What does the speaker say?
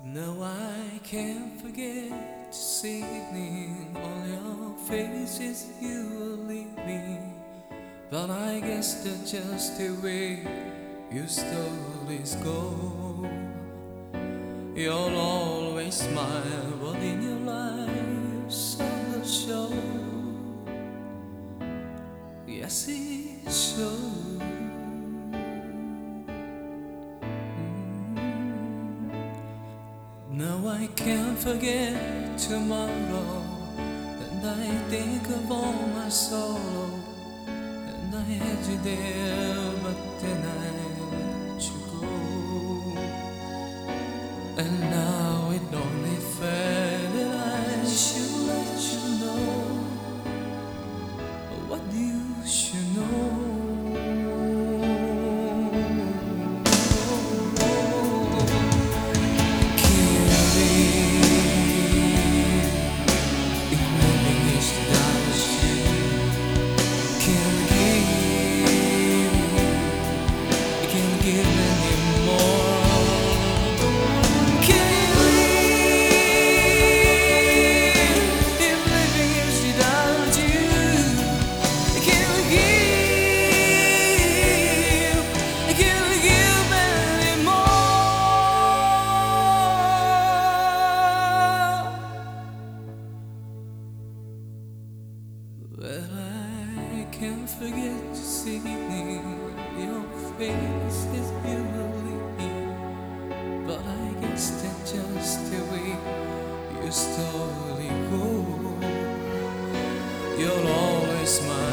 No, I can't forget to see all your faces you were leaving. But I guess that's just the way you stories go. You'll always smile, but in your life, will show. Yes, it shows. Now I can't forget tomorrow, and I think of all my sorrow, and I had you there, but then I let you go. And now it only fair that I should let you know what you should know. Well, I can't forget to see your face as you were leaving. But I guess that's just the way your story goes. You'll always smile.